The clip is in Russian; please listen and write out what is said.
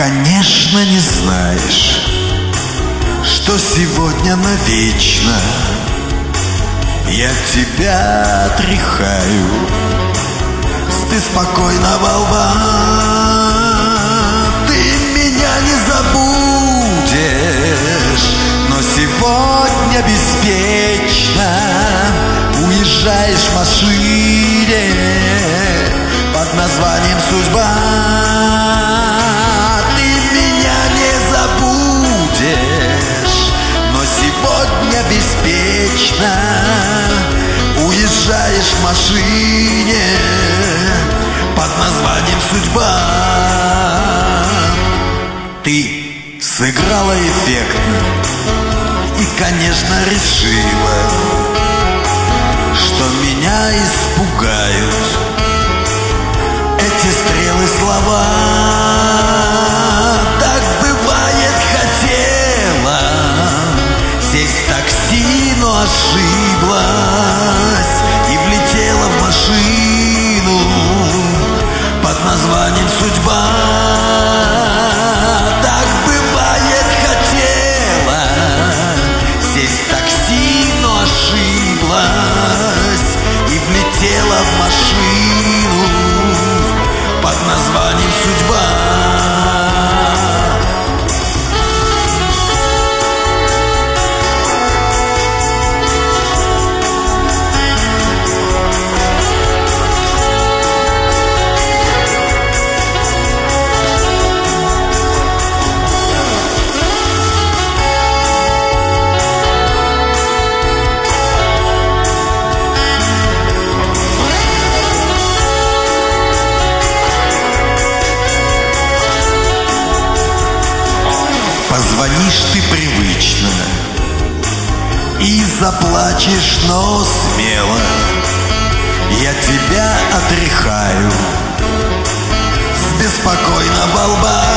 Конечно, не знаешь, что сегодня навечно я тебя отряхаю с беспокойного лба. Ты меня не забудешь, но сегодня беспечно уезжаешь в машине под названием «Судьба». Ты меня не забудешь, но сегодня беспечно уезжаешь в машине под названием «Судьба». Ты сыграла эффектно и, конечно, решила, что меня испугают эти стрелы слова. Так бывает, хотела сесть в такси, но ошиблась и влетела в машину под названием «Судьба». Так бывает, хотела сесть в такси, но ошиблась и влетела в машину под названием «Судьба». Позвонишь ты привычно и заплачешь, но смело. Я тебя отряхаю с беспокойного лба.